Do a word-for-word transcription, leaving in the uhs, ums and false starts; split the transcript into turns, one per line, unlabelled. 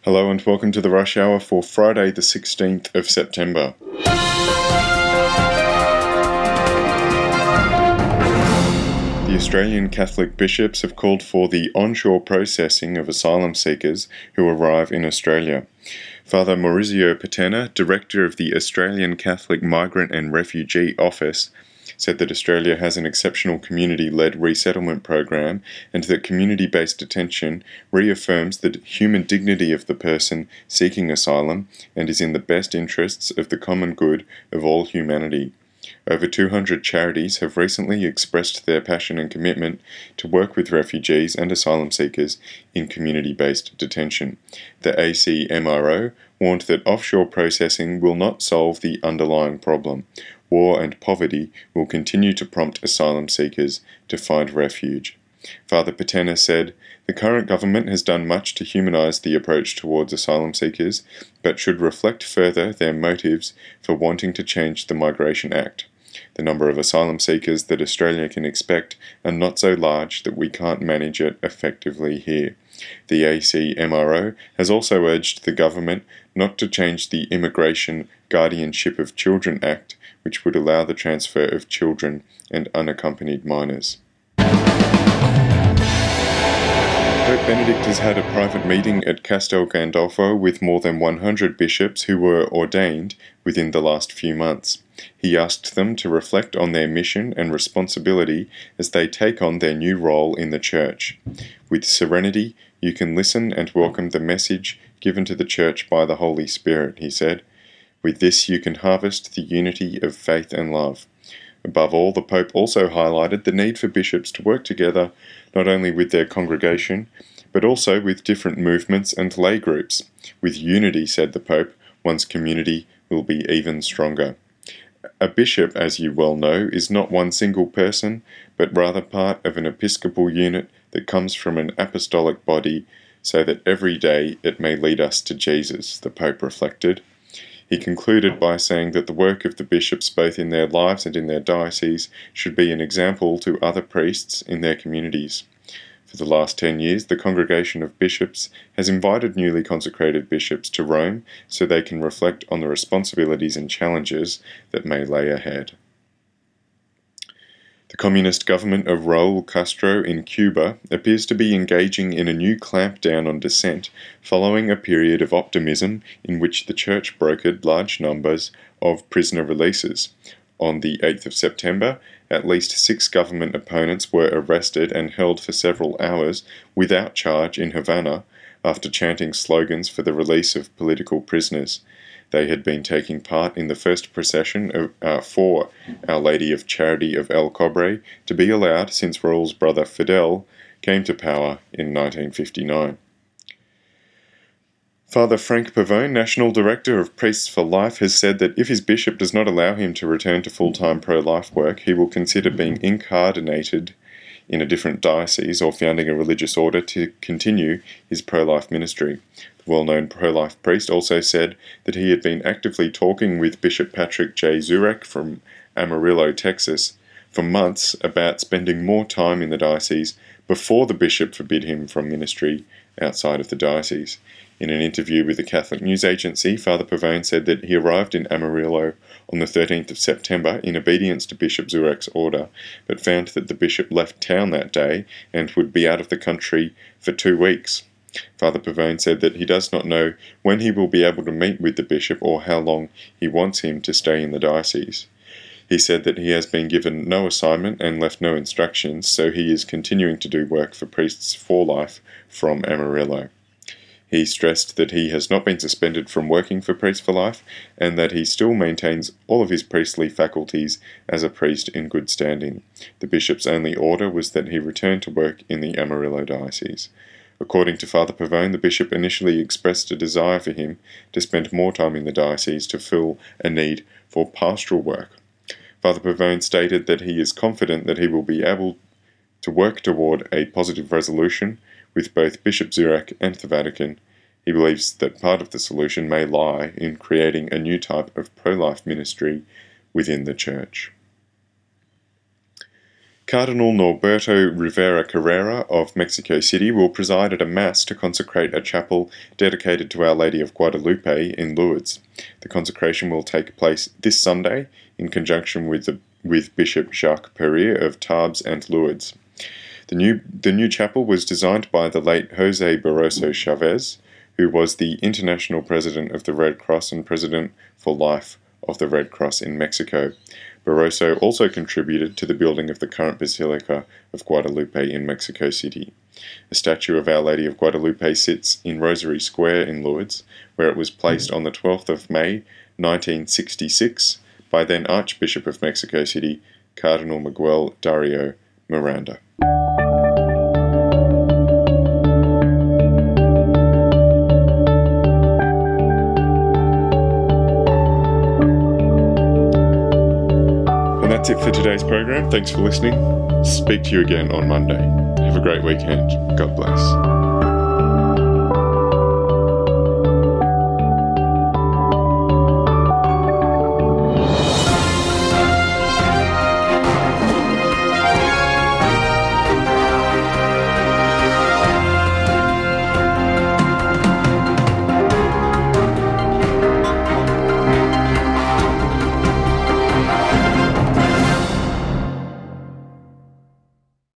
Hello and welcome to the Rush Hour for Friday the sixteenth of September. The Australian Catholic bishops have called for the onshore processing of asylum seekers who arrive in Australia. Father Maurizio Patena, Director of the Australian Catholic Migrant and Refugee Office, said that Australia has an exceptional community-led resettlement program and that community-based detention reaffirms the human dignity of the person seeking asylum and is in the best interests of the common good of all humanity. Over two hundred charities have recently expressed their passion and commitment to work with refugees and asylum seekers in community-based detention. The A C M R O warned that offshore processing will not solve the underlying problem. War and poverty will continue to prompt asylum seekers to find refuge. Father Patena said, "The current government has done much to humanise the approach towards asylum seekers, but should reflect further their motives for wanting to change the Migration Act. The number of asylum seekers that Australia can expect are not so large that we can't manage it effectively here." The A C M R O has also urged the government not to change the Immigration Guardianship of Children Act, which would allow the transfer of children and unaccompanied minors. Pope Benedict has had a private meeting at Castel Gandolfo with more than one hundred bishops who were ordained within the last few months. He asked them to reflect on their mission and responsibility as they take on their new role in the Church. With serenity, you can listen and welcome the message given to the Church by the Holy Spirit, he said. With this you can harvest the unity of faith and love. Above all, the Pope also highlighted the need for bishops to work together not only with their congregation, but also with different movements and lay groups. With unity, said the Pope, one's community will be even stronger. A bishop, as you well know, is not one single person, but rather part of an episcopal unit that comes from an apostolic body, so that every day it may lead us to Jesus, the Pope reflected. He concluded by saying that the work of the bishops, both in their lives and in their dioceses, should be an example to other priests in their communities. For the last ten years, the Congregation of Bishops has invited newly consecrated bishops to Rome so they can reflect on the responsibilities and challenges that may lay ahead. The communist government of Raul Castro in Cuba appears to be engaging in a new clampdown on dissent following a period of optimism in which the Church brokered large numbers of prisoner releases. On the eighth of September, at least six government opponents were arrested and held for several hours without charge in Havana after chanting slogans for the release of political prisoners. They had been taking part in the first procession of, uh, for Our Lady of Charity of El Cobre to be allowed since Raul's brother Fidel came to power in nineteen fifty-nine. Father Frank Pavone, National Director of Priests for Life, has said that if his bishop does not allow him to return to full-time pro-life work, he will consider being incardinated in a different diocese or founding a religious order to continue his pro-life ministry. The well-known pro-life priest also said that he had been actively talking with Bishop Patrick J. Zurek from Amarillo, Texas, for months about spending more time in the diocese before the bishop forbid him from ministry outside of the diocese. In an interview with the Catholic News Agency, Father Pavone said that he arrived in Amarillo on the thirteenth of September in obedience to Bishop Zurek's order, but found that the bishop left town that day and would be out of the country for two weeks. Father Pavone said that he does not know when he will be able to meet with the bishop or how long he wants him to stay in the diocese. He said that he has been given no assignment and left no instructions, so he is continuing to do work for Priests for Life from Amarillo. He stressed that he has not been suspended from working for Priests for Life and that he still maintains all of his priestly faculties as a priest in good standing. The bishop's only order was that he return to work in the Amarillo diocese. According to Father Pavone, the bishop initially expressed a desire for him to spend more time in the diocese to fill a need for pastoral work. Father Pavone stated that he is confident that he will be able to work toward a positive resolution with both Bishop Zurek and the Vatican. He believes that part of the solution may lie in creating a new type of pro-life ministry within the Church. Cardinal Norberto Rivera Carrera of Mexico City will preside at a mass to consecrate a chapel dedicated to Our Lady of Guadalupe in Lourdes. The consecration will take place this Sunday in conjunction with the, with Bishop Jacques Perrier of Tarbes and Lourdes. The new, the new chapel was designed by the late Jose Barroso Chavez, who was the international president of the Red Cross and president for life of the Red Cross in Mexico. Barroso also contributed to the building of the current Basilica of Guadalupe in Mexico City. A statue of Our Lady of Guadalupe sits in Rosary Square in Lourdes, where it was placed on the twelfth of May nineteen sixty-six by then Archbishop of Mexico City, Cardinal Miguel Dario Miranda. That's it for today's program. Thanks for listening. Speak to you again on Monday. Have a great weekend. God bless.